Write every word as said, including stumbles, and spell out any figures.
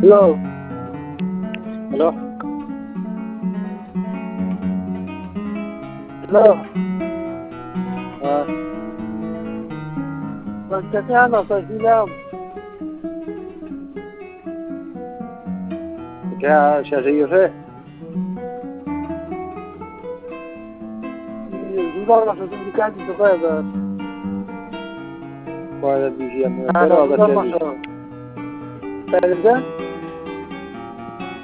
Hello. Hello. Hello. हाँ बस कैसे आना तहसील क्या शहरी से Jugaban los sindicatos de juego. puede decir Ah, pero no, ahora no, te no. ¿Sabes qué?